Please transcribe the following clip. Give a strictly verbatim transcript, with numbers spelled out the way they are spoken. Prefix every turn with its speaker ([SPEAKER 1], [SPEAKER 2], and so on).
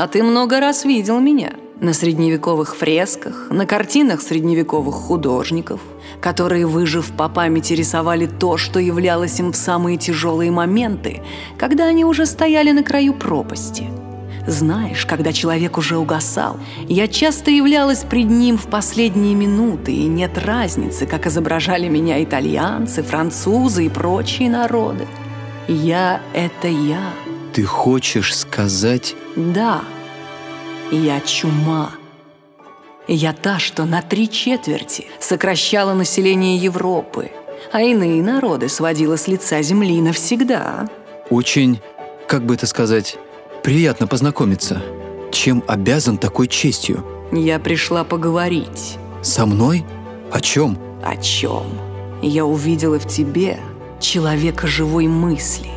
[SPEAKER 1] А ты много раз видел меня на средневековых фресках, на картинах средневековых художников, которые, выжив по памяти, рисовали то, что являлось им в самые тяжелые моменты, когда они уже стояли на краю пропасти. Знаешь, когда человек уже угасал, я часто являлась пред ним в последние минуты, и нет разницы, как изображали меня итальянцы, французы и прочие народы. Я — это я.
[SPEAKER 2] Ты хочешь сказать...
[SPEAKER 1] Да, я чума. Я та, что на три четверти сокращала население Европы, а иные народы сводила с лица земли навсегда.
[SPEAKER 2] Очень, как бы это сказать, приятно познакомиться. Чем обязан такой честью?
[SPEAKER 1] Я пришла поговорить.
[SPEAKER 2] Со мной? О чем?
[SPEAKER 1] О чем? Я увидела в тебе человека живой мысли.